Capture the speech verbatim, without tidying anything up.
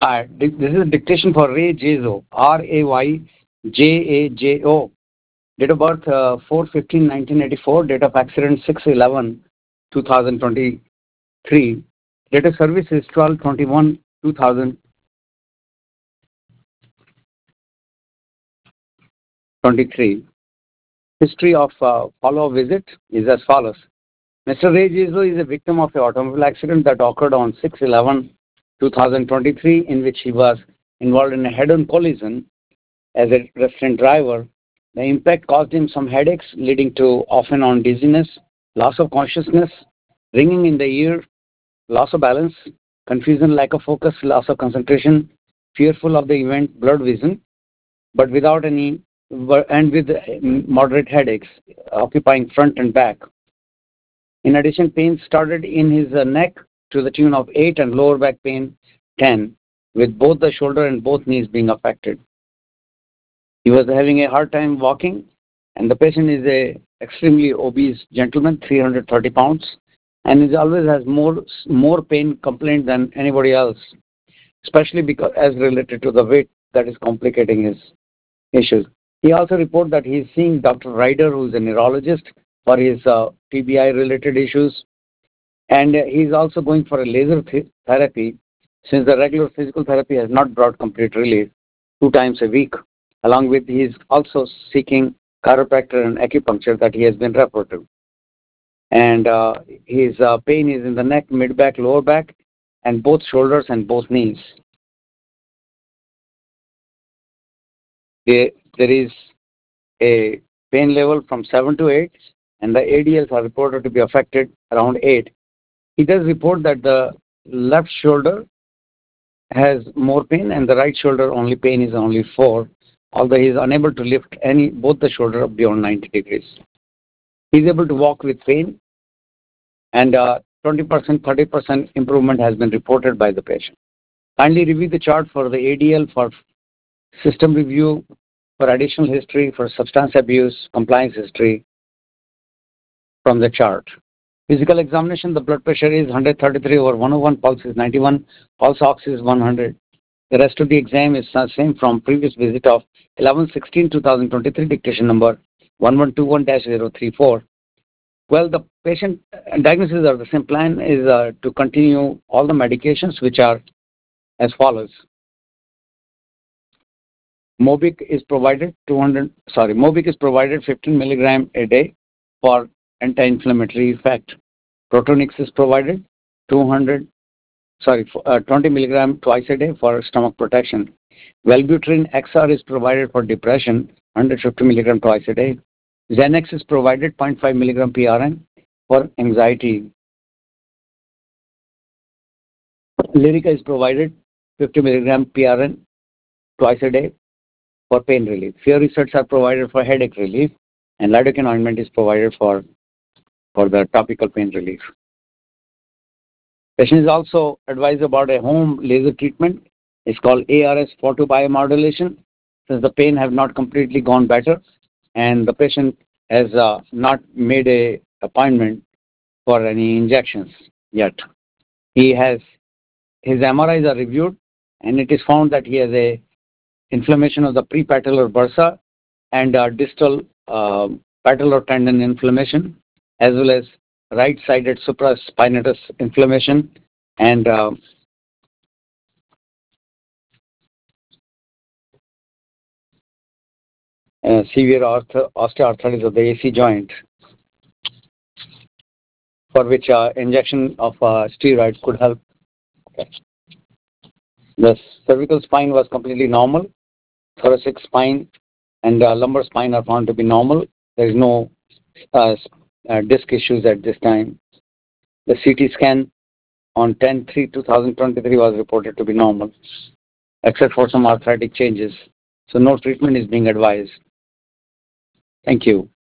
Uh, di- this is a dictation for Ray Jazo, R A Y J A J O. Date of birth uh, four fifteen nineteen eighty-four. Date of accident six eleven twenty twenty-three. Date of service is twelve twenty-one two thousand twenty-three. History of uh, follow-up visit is as follows. Mister Ray Jazo is a victim of an automobile accident that occurred on six eleven twenty twenty-three, in which he was involved in a head-on collision as a resident driver. The impact caused him some headaches, leading to off and on dizziness, loss of consciousness, ringing in the ear, loss of balance, confusion, lack of focus, loss of concentration, fearful of the event, blurred vision, but without any, and with moderate headaches occupying front and back. In addition, pain started in his uh, neck to the tune of eight and lower back pain ten, with both the shoulder and both knees being affected. He was having a hard time walking, and the patient is a extremely obese gentleman, three hundred thirty pounds, and he always has more more pain complaint than anybody else, especially because as related to the weight that is complicating his issues. He also reported that he is seeing Doctor Ryder, who is a neurologist, for his uh, T B I-related issues, and uh, he is also going for a laser th- therapy since the regular physical therapy has not brought complete relief two times a week. Along with, he is also seeking chiropractor and acupuncture that he has been referred to. And uh, his uh, pain is in the neck, mid-back, lower back, and both shoulders and both knees. There, there is a pain level from seven to eight, and the A D Ls are reported to be affected around eight. He does report that the left shoulder has more pain and the right shoulder only pain is only four, although he is unable to lift any both the shoulder up beyond ninety degrees. He is able to walk with pain, and uh, twenty percent, thirty percent improvement has been reported by the patient. Kindly review the chart for the A D L, for system review, for additional history, for substance abuse, compliance history from the chart. Physical examination, the blood pressure is one thirty-three over one oh one, pulse is ninety-one, pulse ox is one hundred. The rest of the exam is the same from previous visit of eleven sixteen twenty twenty-three, dictation number one one two one dash zero three four. Well, the patient diagnosis or the same plan is uh, to continue all the medications, which are as follows. Mobic is provided two hundred, sorry, Mobic is provided fifteen milligram a day for anti-inflammatory effect. Protonix is provided two hundred, sorry, uh, twenty milligram twice a day for stomach protection. Wellbutrin X R is provided for depression, one hundred fifty milligram twice a day. Xanax is provided zero point five milligram P R N for anxiety. Lyrica is provided fifty milligram P R N twice a day for pain relief. Fear research are provided for headache relief, and lidocaine ointment is provided for, for the topical pain relief. Patient is also advised about a home laser treatment. It's called A R S photo biomodulation, since the pain have not completely gone better, and the patient has uh, not made a appointment for any injections yet. He has his M R Is are reviewed, and it is found that he has a inflammation of the prepatellar bursa and uh, distal uh, patellar tendon inflammation, as well as right-sided supraspinatus inflammation, and uh, uh, severe ortho- osteoarthritis of the A C joint, for which uh, injection of uh, steroid could help. Okay. The cervical spine was completely normal. Thoracic spine and uh, lumbar spine are found to be normal. There is no uh, uh, disc issues at this time. The C T scan on ten three twenty twenty-three was reported to be normal, except for some arthritic changes. So no treatment is being advised. Thank you.